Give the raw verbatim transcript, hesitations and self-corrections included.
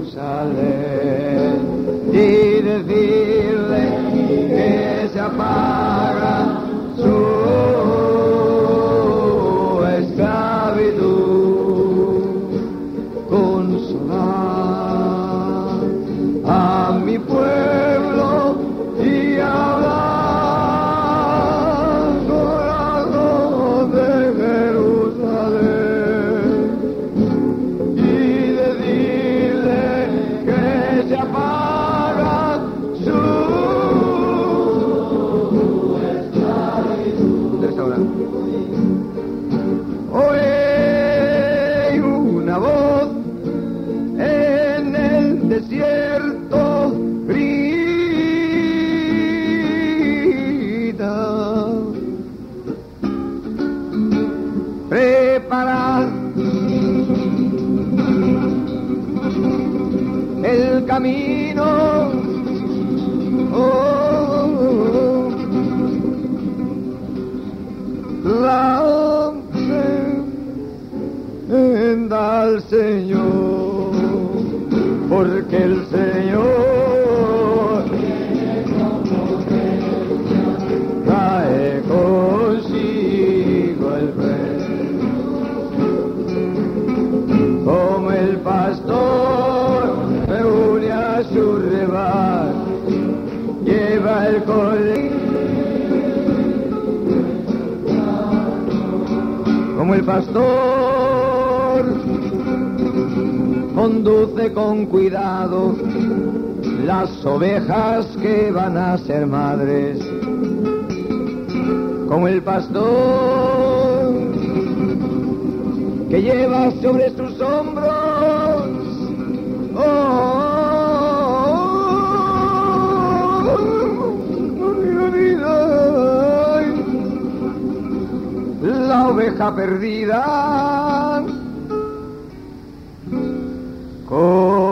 Jerusalén y decirle que se apaga su esclavitud. Consolar a mi pueblo y hablar corazón de Jerusalén y decirle que se apaga su esclavitud. De esta hora. Oye una voz en el desierto grita, preparad el camino, oh, la ofrenda al Señor, porque el Señor trae consigo el reino, como el pastor reúne a su rebaño, lleva el cordero, como el pastor conduce con cuidado las ovejas que van a ser madres, como el pastor que lleva sobre sus hombros, oh, la oveja perdida. Oh.